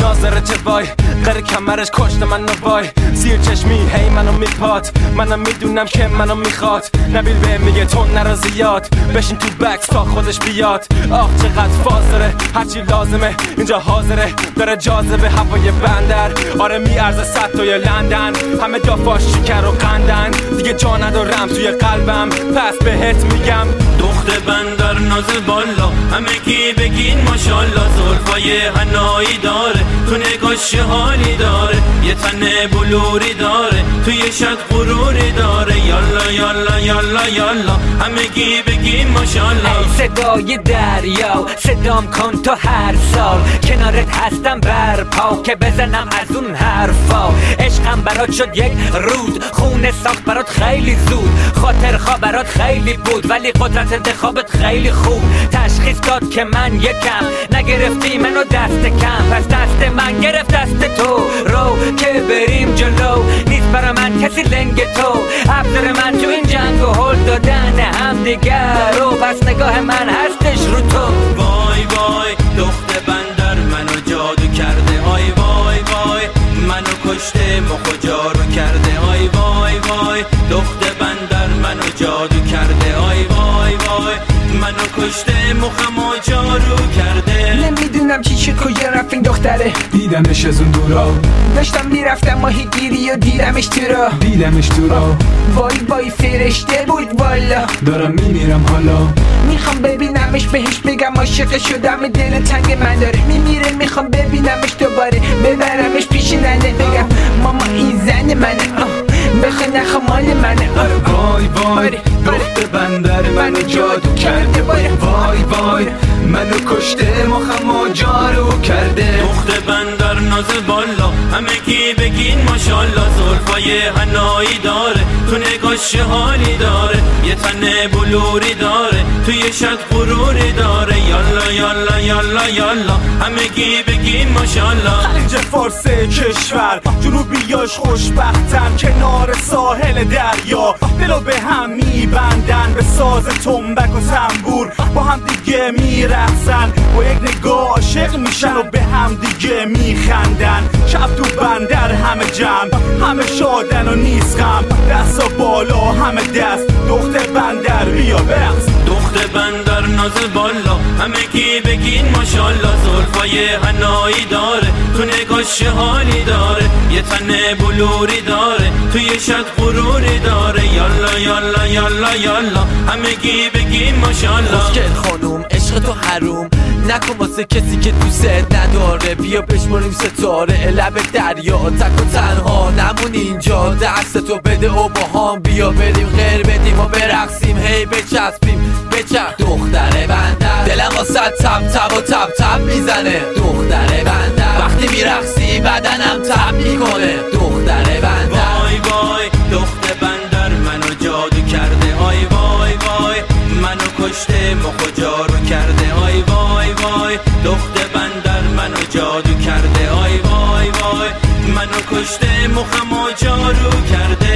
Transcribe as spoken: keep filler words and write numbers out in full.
ناظره چه وای غیر کمرش کشت من وای زیر چشمی هی منو میپات منم میدونم که منو میخواد نبیل به میگه تو نرا زیاد بشین تو بکس تا خودش بیاد آخ چقدر فاز داره هرچی لازمه اینجا حاضره داره جاذبه هوای بندر آره میارزه صد توی لندن همه دافاش شکر و قندن دیگه جا ندارم توی قلبم پس بهت میگم دخت بندر ناز بالا همگی بگین ماشالله زلفای حنایی داره تو نگاش حالی داره یه تن بلوری داره توی شد غروری داره یالا یالا یالا یالا همگی بگین ماشالله ای صدای دریا صدام کن تو هر سال کنارت هستم برپا که بزنم از اون حرفا عشقم برات شد یک رود خونه ساخت برات خیلی زود خاطر خواه برات خیلی بود ولی قدرت انتخابت خیلی خوب تشخیص داد که من یکم نگرفتی منو دست کم پس دست من گرفت دست تو رو که بریم جلو نیست برا من کسی لنگ تو ابزار من تو این جنگ و هل دادن هم دیگر رو پس نگاه من هستش رو تو وای وای دخت بندر منو جادو کرده آی وای وای منو کشته مخ و جارو کرده آی وای وای دخت بندر منو جادو کرده آی وای وای منو کشته مخم و جارو کرده نمیدونم چی شد کجا رفت این دختره دیدمش از اون دورا داشتم میرفتم ماهی گیری و دیدمش تو را دیدمش تو را وای وای فرشته بود والا دارم میمیرم حالا میخوام ببینمش بهش بگم عاشق شدم دل تنگ من داره میمیره میخوام ببینمش دوباره ببرمش پیش ننه بگم ماما این زن منه بخواه نخواه مال منه وای وای دخت بندر منو جادو کرده وای وای منو کشته مخم و جارو کرده دخت بندر ناز بالا همگی بگین ماشالله زلفای حنایی داره تو نگاش حالی داره یه تن بلوری داره توی شد غروری داره یالا یالا یالا یالا همگی بگین ماشالله خلیج فارس کشور جنوبیاش خوشبختن کنار ساحل دریا دلو به هم میبندن به ساز تنبک و تنبور با هم دیگه میرقصن با یک نگاه عاشق میشن و به هم دیگه میخندن شب تو بندر همه جمع همه شادن و نیست غم دستا بالا همه دست دخت بندر بیا برقص دخت بندر ناز بالا همگی بگین ماشالله زلفای حنایی داره تو نگاش حالی داره یه تن بلوری داره توی شد غروری داره یالا یالا یالا یالا همگی بگین ماشالله خوشگل خانوم عشق تو حروم نکن واسه کسی که دوست نداره بیا بشماریم ستاره لب دریا تک و تنها نمون اینجا دست تو بده و با هم بیا بریم غیر بدیم و برقصیم هی بچسبیم بچرخ دختر بندر دلم واسه تب تب و تب تب میزنه دختر بندر وقتی میرقصی بدنم تب میکنه دختر بندر وای وای دخت بندر منو جادو کرده آی وای وای منو کشته مخ و جارو کرده آی وای وای دخت بندر منو جادو کرده آی وای وای منو کشته مخم و جارو کرده